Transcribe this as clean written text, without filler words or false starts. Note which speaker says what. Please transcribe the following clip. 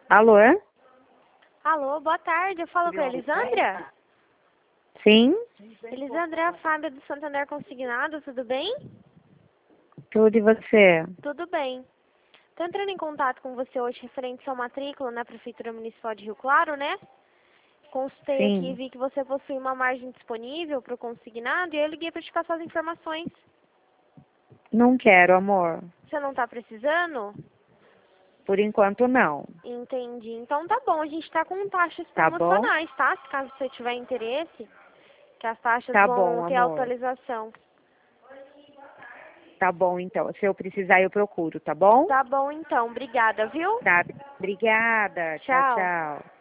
Speaker 1: Alô?
Speaker 2: Alô, boa tarde. Eu falo com a Elisandra?
Speaker 1: Sim?
Speaker 2: Elisandra é a Fábia do Santander Consignado, tudo bem?
Speaker 1: Tudo e você?
Speaker 2: Tudo bem. Estou entrando em contato com você hoje referente à sua matrícula na Prefeitura Municipal de Rio Claro, né? Consultei aqui e
Speaker 1: Sim.
Speaker 2: vi que você possui uma margem disponível para o consignado e eu liguei para te passar as informações.
Speaker 1: Não quero, amor.
Speaker 2: Você não está precisando?
Speaker 1: Por enquanto, não.
Speaker 2: Entendi. Então tá bom, a gente está com taxas
Speaker 1: Tá bom?
Speaker 2: promocionais, tá? Se caso você tiver interesse, que as taxas
Speaker 1: Tá bom,
Speaker 2: vão ter
Speaker 1: amor.
Speaker 2: atualização.
Speaker 1: Tá bom, então. Se eu precisar, eu procuro, tá bom?
Speaker 2: Tá bom então, obrigada, viu?
Speaker 1: Tá. Obrigada. Tchau,
Speaker 2: Tchau.
Speaker 1: tchau.